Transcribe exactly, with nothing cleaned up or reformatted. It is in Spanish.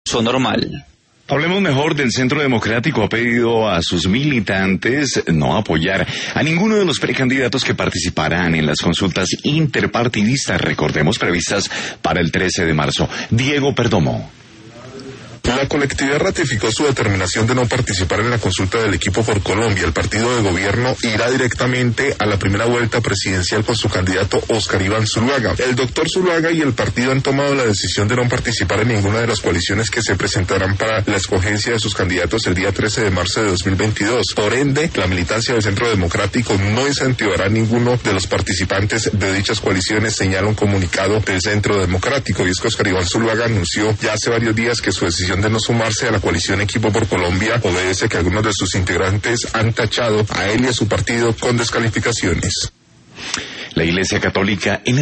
normal. Hablemos mejor del Centro Democrático. Ha pedido a sus militantes no apoyar a ninguno de los precandidatos que participarán en las consultas interpartidistas, recordemos, previstas para el trece de marzo. Diego Perdomo. La colectividad ratificó su determinación de no participar en la consulta del Equipo por Colombia. El partido de gobierno irá directamente a la primera vuelta presidencial con su candidato Óscar Iván Zuluaga. El doctor Zuluaga y el partido han tomado la decisión de no participar en ninguna de las coaliciones que se presentarán para la escogencia de sus candidatos el día trece de marzo de dos mil veintidós. Por ende, la militancia del Centro Democrático no incentivará a ninguno de los participantes de dichas coaliciones, señala un comunicado del Centro Democrático. Y es que Óscar Iván Zuluaga anunció ya hace varios días que su decisión de no sumarse a la coalición Equipo por Colombia obedece que algunos de sus integrantes han tachado a él y a su partido con descalificaciones. La Iglesia Católica en